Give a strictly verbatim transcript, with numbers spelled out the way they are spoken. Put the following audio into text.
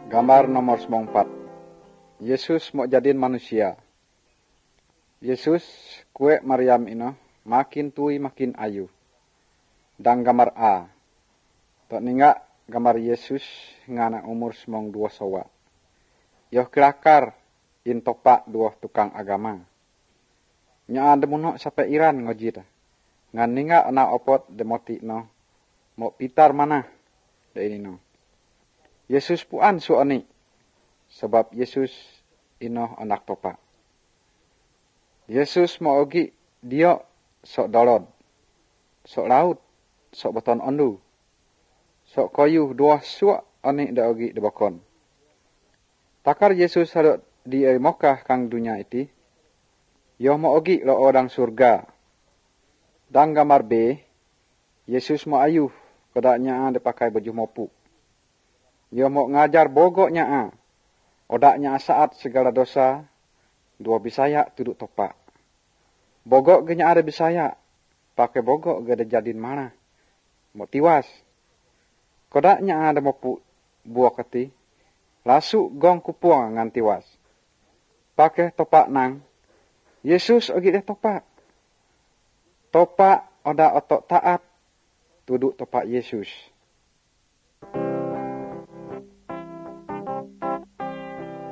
Gambar nomor sembilan puluh empat. Yesus mau jadiin manusia. Yesus kue Maryam ino makin tui makin ayu. Dan gambar A. Tok ninga gambar Yesus ngana umur semong dua sawa. Yoh kelakar in topak dua tukang agama. Nya ada munok sampai Iran ngojit. Ngan ninga ana opot demoti no. Mau pitar mana? Da ini no. Yesus puan suani. Sebab Yesus ino anak topak. Yesus mau ogi dia sok dolod. Sok laut. Sok beton ondu. Sok koyu dua suak ani da ogi de bakon. Takar Yesus hadok di Mekah kang dunia iti. Yo mau ogi lo orang surga. Dan gambar B. Yesus mau ayuh kodaknya de pakai baju mopu. Yo mau ngajar bogoknya a. Odaknya saat segala dosa. Dua bisaya tuduk topak. Bogok genya ada bisaya. Pakai bogok gede jadin mana. Mau tiwas. Kodaknya ada mopu buah keti. Lasu gong kupuang ngan tiwas. Pakai topak nang. Yesus ogi deh topak. Topak odak otok taat. Tuduk topak Yesus.